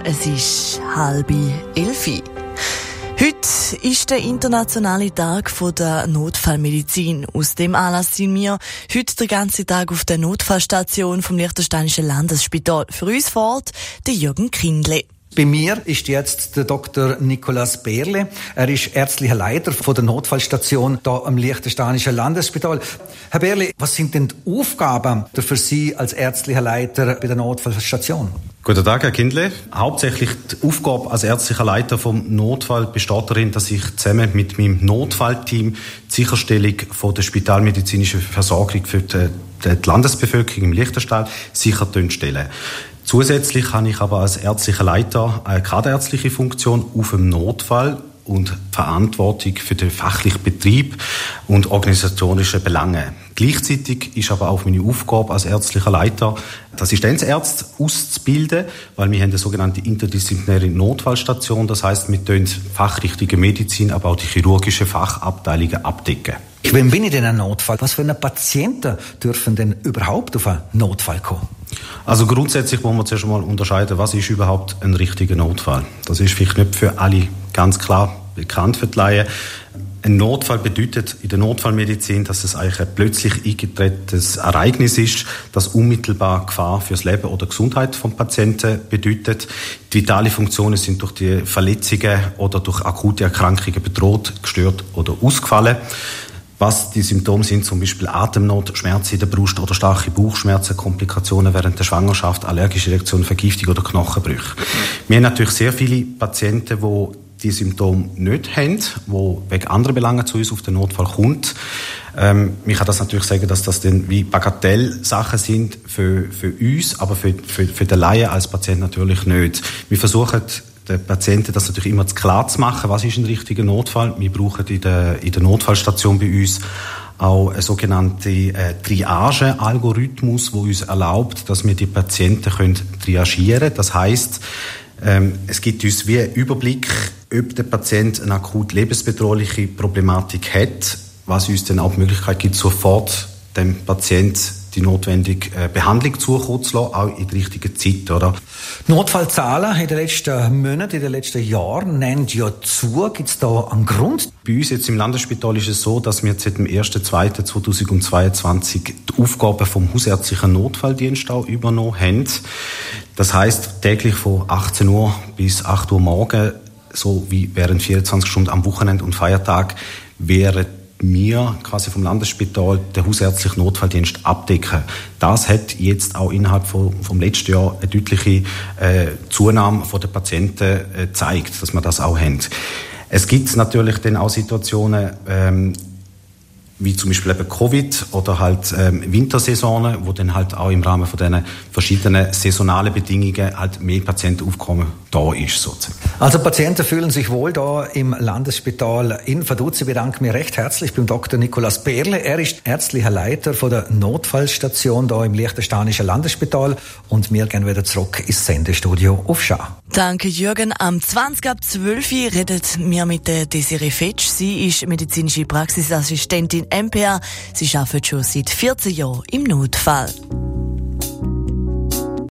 es ist 10:30. Heute ist der internationale Tag der Notfallmedizin. Aus dem Anlass sind wir heute den ganzen Tag auf der Notfallstation vom Liechtensteinischen Landesspital. Für uns vor Ort der Jürgen Kindle. Bei mir ist jetzt der Dr. Nicolas Berle. Er ist ärztlicher Leiter von der Notfallstation hier am Liechtensteinischen Landesspital. Herr Berle, was sind denn die Aufgaben für Sie als ärztlicher Leiter bei der Notfallstation? Guten Tag, Herr Kindle. Hauptsächlich die Aufgabe als ärztlicher Leiter vom Notfall besteht darin, dass ich zusammen mit meinem Notfallteam die Sicherstellung von der spitalmedizinischen Versorgung für die Landesbevölkerung im Liechtenstein sicherstellen. Zusätzlich habe ich aber als ärztlicher Leiter eine kaderärztliche Funktion auf dem Notfall und Verantwortung für den fachlichen Betrieb und organisatorische Belange. Gleichzeitig ist aber auch meine Aufgabe als ärztlicher Leiter, die Assistenzärzte auszubilden, weil wir haben eine sogenannte interdisziplinäre Notfallstation. Das heisst, wir tun fachrichtige Medizin, aber auch die chirurgische Fachabteilungen abdecken. Wenn bin ich denn ein Notfall? Was für eine Patienten dürfen denn überhaupt auf einen Notfall kommen? Also grundsätzlich wollen wir zuerst mal unterscheiden, was ist überhaupt ein richtiger Notfall. Das ist vielleicht nicht für alle ganz klar bekannt für die Laien. Ein Notfall bedeutet in der Notfallmedizin, dass es eigentlich ein plötzlich eingetretenes Ereignis ist, das unmittelbar Gefahr fürs Leben oder Gesundheit vom Patienten bedeutet. Die vitale Funktionen sind durch die Verletzungen oder durch akute Erkrankungen bedroht, gestört oder ausgefallen. Was die Symptome sind, zum Beispiel Atemnot, Schmerzen in der Brust oder starke Bauchschmerzen, Komplikationen während der Schwangerschaft, allergische Reaktionen, Vergiftung oder Knochenbrüche. Wir haben natürlich sehr viele Patienten, die die Symptome nicht haben, die wegen anderer Belange zu uns auf den Notfall kommt. Man kann das natürlich sagen, dass das dann wie Bagatellsachen sind für uns, aber für den Laien als Patient natürlich nicht. Wir versuchen den Patienten das natürlich immer klar zu machen, was ist ein richtiger Notfall. Wir brauchen in der Notfallstation bei uns auch einen sogenannten Triage-Algorithmus, der uns erlaubt, dass wir die Patienten triagieren können. Das heisst, es gibt uns wie einen Überblick, ob der Patient eine akut lebensbedrohliche Problematik hat, was uns dann auch die Möglichkeit gibt, sofort dem Patient die notwendige Behandlung zukommen zu lassen, auch in der richtigen Zeit, oder? Notfallzahlen in den letzten Monaten, in den letzten Jahren nehmen ja zu. Gibt es da einen Grund? Bei uns jetzt im Landesspital ist es so, dass wir seit dem 1.2.2022 die Aufgaben vom hausärztlichen Notfalldienst auch übernommen haben. Das heisst, täglich von 18 Uhr bis 8 Uhr morgen, so wie während 24 Stunden am Wochenende und Feiertag, wären wir quasi vom Landesspital den hausärztlichen Notfalldienst abdecken. Das hat jetzt auch innerhalb vom letzten Jahr eine deutliche Zunahme der Patienten gezeigt, dass wir das auch haben. Es gibt natürlich dann auch Situationen, wie zum Beispiel eben Covid oder halt Wintersaisonen, wo dann halt auch im Rahmen von diesen verschiedenen saisonalen Bedingungen halt mehr Patientenaufkommen da ist, sozusagen. Also Patienten fühlen sich wohl da im Landesspital in Vaduz. Ich bedanke mich recht herzlich beim Dr. Nicolas Berle. Er ist ärztlicher Leiter von der Notfallstation da im Liechtensteinischen Landesspital und wir gehen wieder zurück ins Sendestudio auf Schau. Danke Jürgen. Am 20:12 Uhr redet wir mit der Desiree Fetsch. Sie ist medizinische Praxisassistentin MPA. Sie arbeitet schon seit 14 Jahren im Notfall.